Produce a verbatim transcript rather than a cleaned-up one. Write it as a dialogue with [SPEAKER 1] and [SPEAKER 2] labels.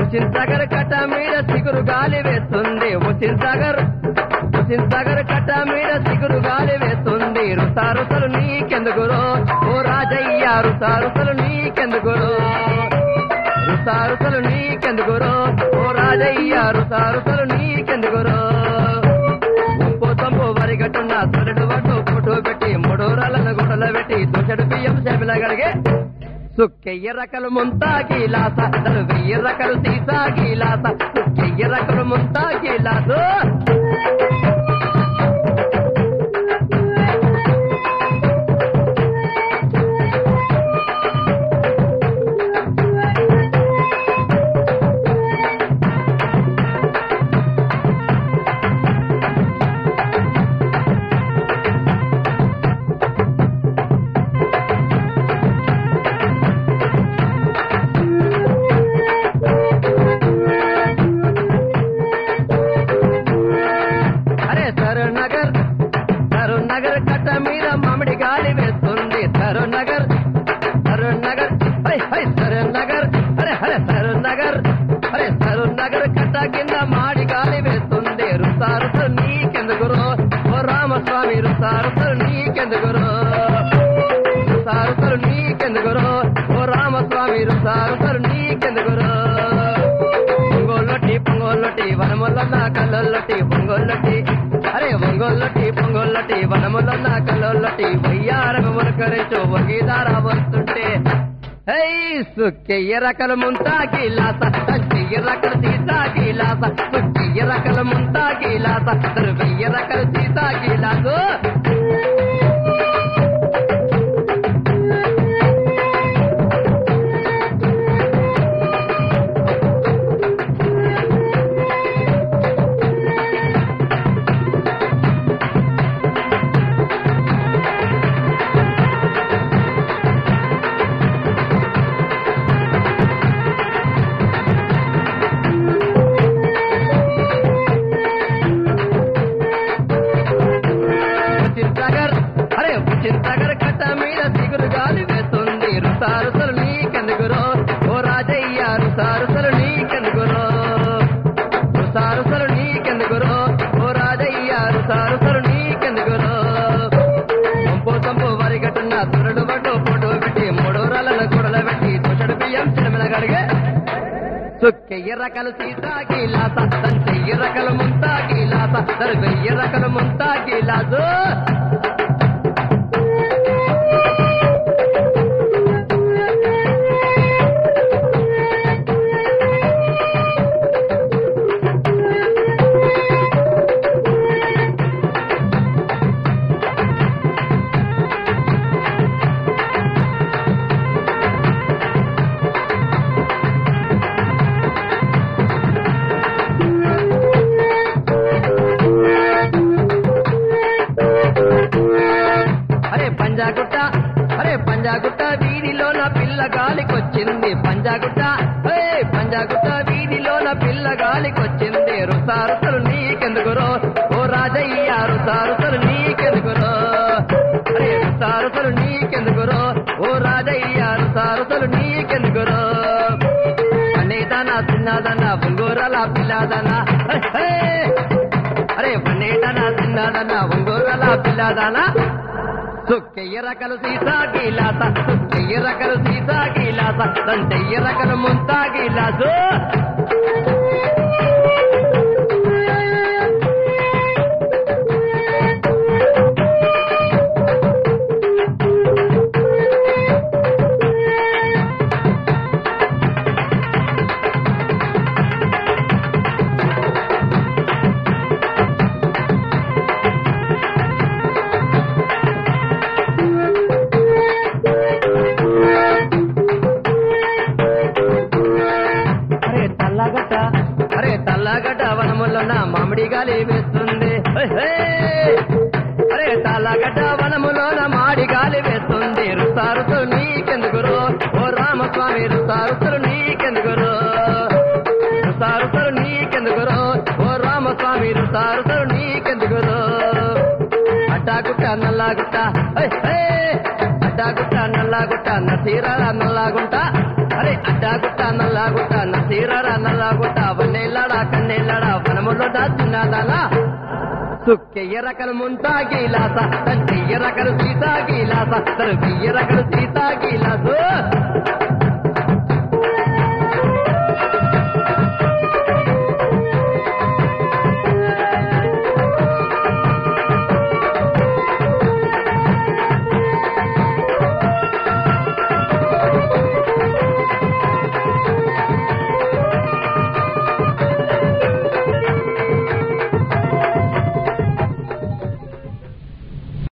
[SPEAKER 1] హుస్సేన్ సాగర్ కట్ట మీద సిగురు గాలి వేస్తుంది హుస్సేన్ సాగర్ హుస్సేన్ సాగర్ కట్ట మీద సిగురు గాలి వేస్తుంది రుసారుసలు నీకెందుకురో ఓ రాజయ్య రుసారుసలు నీకెందుకురో రుసారుసలు నీకెందుకురో ఓ రాజయ్య రుసారుసలు నీకెందుకురో ఉంపు తంపు వరిగట్టున్న సొరడు వడ్డు ఫోటో పెట్టి మూడోరాలను గుడల పెట్టి దోషడు బియ్యం చేపల గడిగే సుక్కెయ్య రకలు ముంతా గీలాస తను వెయ్యి రకలు సీసా గీలాస సుక్కెయ్య రకలు ముంతా గీలాసు పొంగొల్లటి పొంగొల్లటి వనములన్న కల్లొల్లటి పొంగొల్లటి అరే పొంగొల్లటి పొంగొల్లటి వనములన్న కల్లొల్లటి వయ్యారము మునకరించు వగీదారా వస్తుంటే హై సుక్కెయ్య రకల ముంతా గీలాస చెయ్య రకల సీసా గీలాస సుక్కెయ్య రకల ముంతా గీలాస వెయ్య రకల సీసా గీలాసు చింతగర కట్ట మీద సిగురు గాలి వేస్తుంది రుసారుసలు నీకెందుకురో ఓ రాజయ్య రుసారుసలు నీకెందుకురో రుసారుసలు నీకెందుకురో ఓ రాజయ్య రుసారుసలు నీకెందుకురో పంపు తంపు వరిగట్టున్న తురడు బట్టు పొడు పెట్టి మూడోరాలను గుడల పెట్టి దోషడు బియ్యం చిలమిన గడిగే సుక్కెయ్య రకలు సీసా గీలాస తన చెయ్యి రకలు ముంతా గీలాస తన వెయ్యి రకలు ముంతా గీలాసు పంజాగుట్ట అరే పంజాగుట్ట వీధిలో నా పిల్ల గాలికొచ్చింది పంజాగుట్ట ఏ పంజాగుట్ట వీధిలో నా పిల్ల గాలికొచ్చింది రుసారుసలు నీకెందుకురో ఓ రాజయ్య రుసారుసలు నీకెందుకురో అరే రుసారుసలు నీకెందుకురో ఓ రాజయ్య రుసారుసలు నీకెందుకురో పండేదానా చిన్నదన్నా ఉంగోరాల పిల్లదనా అరే పండేదానా చిన్నదన్నా ఉంగోరాల పిల్లదనా సుక్కెయ్య రకలు సీసా గీలాస సుక్కెయ్య రకలు సీసా గీలాస దంచెయ్య రకలు ముంతా గీలాసు తల్లగడ్డ వనములో నా మామిడి గాలి వేస్తుంది అరే తల్లగడ్డ వనములో నా మాడి గాలి వేస్తుంది రుసారుసలు నీకెందుకురో ఓ రామస్వామి రుసారుసలు నీకెందుకురో రుసారుసలు నీకెందుకురో ఓ రామస్వామి రుసారుసలు నీకెందుకురో అడ్డాగుట్ట నల్లాగుట్ట అడ్డాగుట్ట నల్లాగుట్ట నసీరాల నల్లాగుంట అరే అడ్డాగుట్ట నల్లాగుట్ట నసీరారా నల్లాగుట్ట వన్నేళ్ళాడా కన్నేళ్ళాడా వనములో దాచున్నదానా సుక్కెయ్య రకలు ముంతా గీలాస తంచెయ్య రకలు సీతా గీలాస తరు బియ్య రకలు సీతా గీలాసు